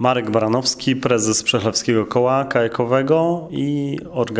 Marek Baranowski, prezes Przechlewskiego Koła Kajakowego i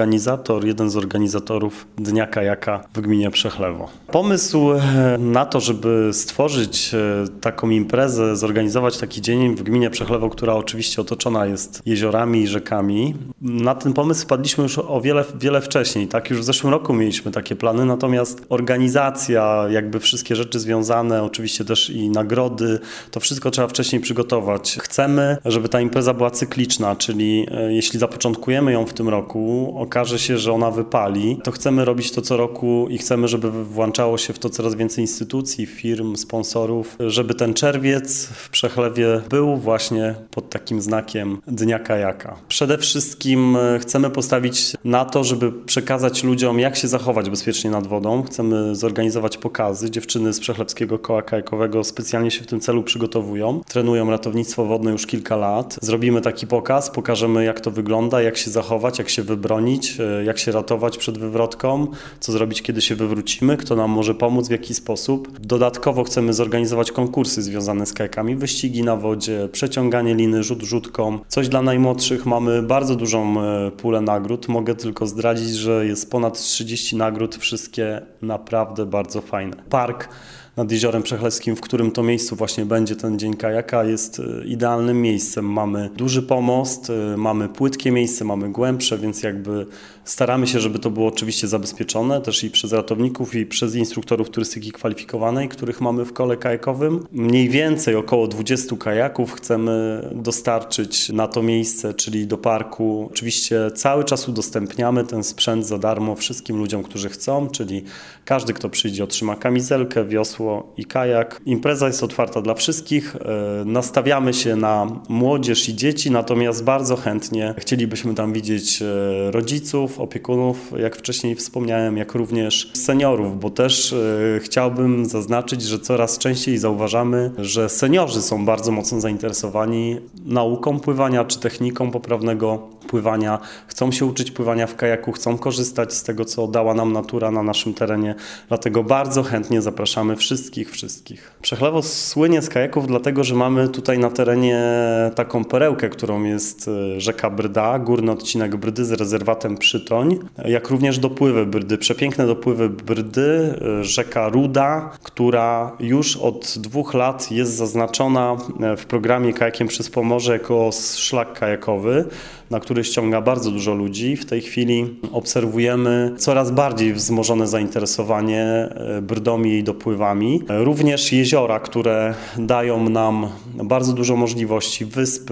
jeden z organizatorów Dnia Kajaka w gminie Przechlewo. Pomysł na to, żeby stworzyć taką imprezę, zorganizować taki dzień w gminie Przechlewo, która oczywiście otoczona jest jeziorami i rzekami, na ten pomysł wpadliśmy już o wiele wcześniej. Tak? Już w zeszłym roku mieliśmy takie plany, natomiast organizacja, jakby wszystkie rzeczy związane, oczywiście też i nagrody, to wszystko trzeba wcześniej przygotować. Chcemy, żeby ta impreza była cykliczna, czyli jeśli zapoczątkujemy ją w tym roku, okaże się, że ona wypali, to chcemy robić to co roku i chcemy, żeby włączało się w to coraz więcej instytucji, firm, sponsorów, żeby ten czerwiec w Przechlewie był właśnie pod takim znakiem Dnia Kajaka. Przede wszystkim chcemy postawić na to, żeby przekazać ludziom, jak się zachować bezpiecznie nad wodą. Chcemy zorganizować pokazy. Dziewczyny z Przechlewskiego Koła Kajakowego specjalnie się w tym celu przygotowują. Trenują ratownictwo wodne już kilka lat. Zrobimy taki pokaz, pokażemy, jak to wygląda, jak się zachować, jak się wybronić, jak się ratować przed wywrotką, co zrobić, kiedy się wywrócimy, kto nam może pomóc, w jaki sposób. Dodatkowo chcemy zorganizować konkursy związane z kajakami, wyścigi na wodzie, przeciąganie liny, rzut rzutką. Coś dla najmłodszych. Mamy bardzo dużą pulę nagród. Mogę tylko zdradzić, że jest ponad 30 nagród, wszystkie naprawdę bardzo fajne. Park nad Jeziorem Przechlewskim, w którym to miejscu właśnie będzie ten Dzień Kajaka, jest idealnym miejscem. Mamy duży pomost, mamy płytkie miejsce, mamy głębsze, więc jakby staramy się, żeby to było oczywiście zabezpieczone też i przez ratowników, i przez instruktorów turystyki kwalifikowanej, których mamy w kole kajakowym. Mniej więcej około 20 kajaków chcemy dostarczyć na to miejsce, czyli do parku. Oczywiście cały czas udostępniamy ten sprzęt za darmo wszystkim ludziom, którzy chcą, czyli każdy, kto przyjdzie, otrzyma kamizelkę, wiosło i kajak. Impreza jest otwarta dla wszystkich. Nastawiamy się na młodzież i dzieci, natomiast bardzo chętnie chcielibyśmy tam widzieć rodziców, opiekunów, jak wcześniej wspomniałem, jak również seniorów, bo też chciałbym zaznaczyć, że coraz częściej zauważamy, że seniorzy są bardzo mocno zainteresowani nauką pływania czy techniką poprawnego pływania. Chcą się uczyć pływania w kajaku, chcą korzystać z tego, co dała nam natura na naszym terenie. Dlatego bardzo chętnie zapraszamy wszystkich. Przechlewo słynie z kajaków, dlatego że mamy tutaj na terenie taką perełkę, którą jest rzeka Brda, górny odcinek Brdy z rezerwatem Przytoń, jak również dopływy Brdy, przepiękne dopływy Brdy, rzeka Ruda, która już od 2 lat jest zaznaczona w programie Kajakiem przez Pomorze jako szlak kajakowy, na który ściąga bardzo dużo ludzi. W tej chwili obserwujemy coraz bardziej wzmożone zainteresowanie Brdą i jej dopływami. Również jeziora, które dają nam bardzo dużo możliwości.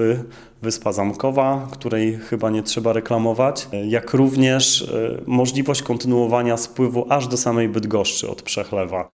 Wyspa Zamkowa, której chyba nie trzeba reklamować, jak również możliwość kontynuowania spływu aż do samej Bydgoszczy od Przechlewa.